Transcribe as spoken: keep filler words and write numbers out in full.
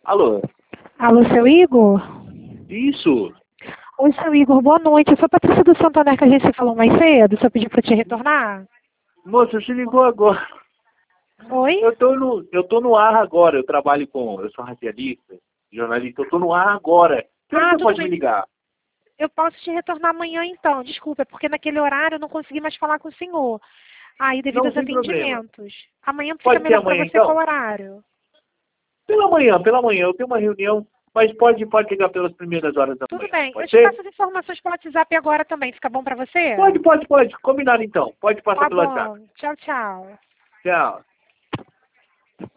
Alô? Alô, seu Igor? Isso? Oi, seu Igor, boa noite. Eu sou a Patrícia do Santander, que a gente se falou mais cedo. Você pediu pra te retornar? Moça, você ligou agora. Oi? Eu tô no, eu tô no ar agora. Eu trabalho com... Eu sou radialista, jornalista. Eu tô no ar agora. Que hora Ah, você tudo pode bem. me ligar? Eu posso te retornar amanhã, então. Desculpa, é porque naquele horário eu não consegui mais falar com o senhor. Aí, devido Não, aos sem problema. atendimentos. Amanhã fica Pode ser melhor pra amanhã, você qual então? horário? Pela manhã, pela manhã. Eu tenho uma reunião, mas pode, pode ligar pelas primeiras horas da Tudo manhã. bem. Eu Pode te ser? passo as informações pelo WhatsApp agora também. Fica bom pra você? Pode, pode, pode. Combinado, então. Pode passar Tá pelo WhatsApp. bom. Tchau, tchau. Tchau.